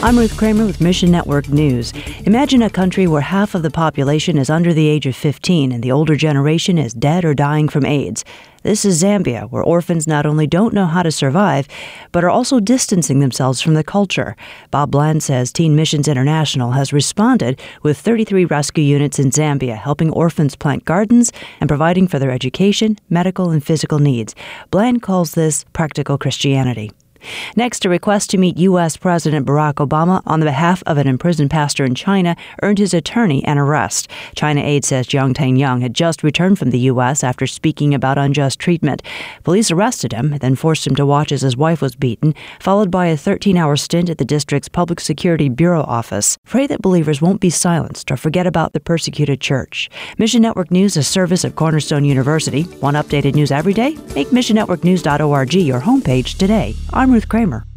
I'm Ruth Kramer with Mission Network News. Imagine a country where half of the population is under the age of 15 and the older generation is dead or dying from AIDS. This is Zambia, where orphans not only don't know how to survive, but are also distancing themselves from the culture. Bob Bland says Teen Missions International has responded with 33 rescue units in Zambia, helping orphans plant gardens and providing for their education, medical, and physical needs. Bland calls this practical Christianity. Next, a request to meet U.S. President Barack Obama on the behalf of an imprisoned pastor in China earned his attorney an arrest. China Aid says Jiang Tianyong had just returned from the U.S. after speaking about unjust treatment. Police arrested him, then forced him to watch as his wife was beaten, followed by a 13-hour stint at the district's Public Security Bureau office. Pray that believers won't be silenced or forget about the persecuted church. Mission Network News, a service of Cornerstone University. Want updated news every day? Make missionnetworknews.org your homepage today. I'm Ruth Kramer.